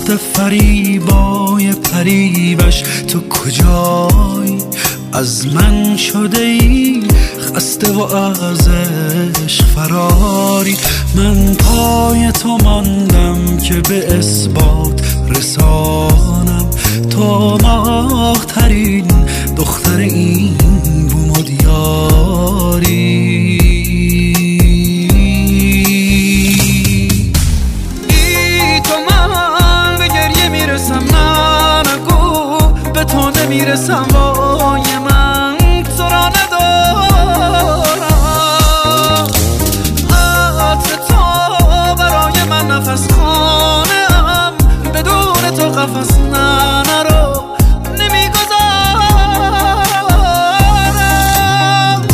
دختر فریبای پریوش تو کجایی؟ از من شده ای خسته و از عشق فراری. من پای تو ماندم که به اثبات رسانم تو ماه‌ترین دختر این بوم و دیاری. میرسم وای من تو را ندارم، عطر تو برای من نفس خانم، بدون تو قفس نرو نمیگذارم.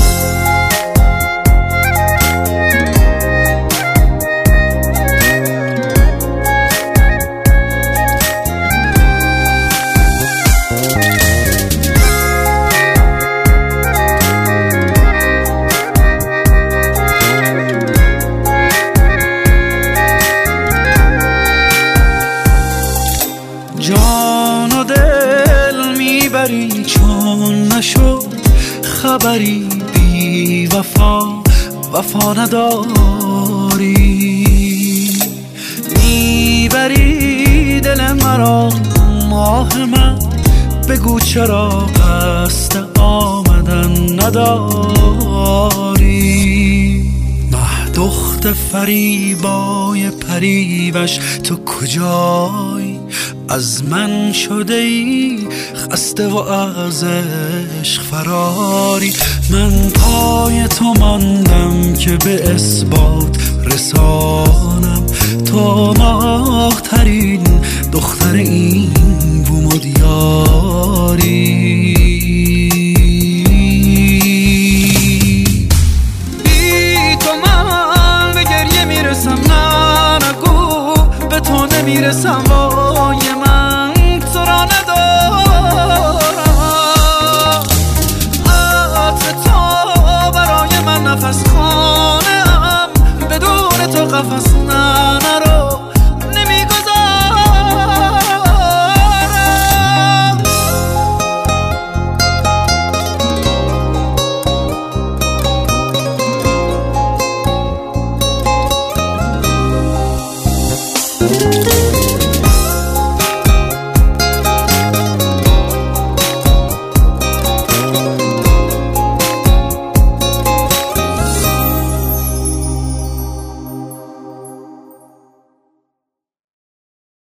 جان و دل میبری چون نشد خبری، بی وفا نداری. میبری دل مرا ماه من، بگو چرا قصد آمدن نداری. دختر فریبای پریوش تو کجایی؟ از من شده ای خسته و از عشق فراری. من پای تو ماندم که به اثبات رسانم تو ماه‌ترین دختر این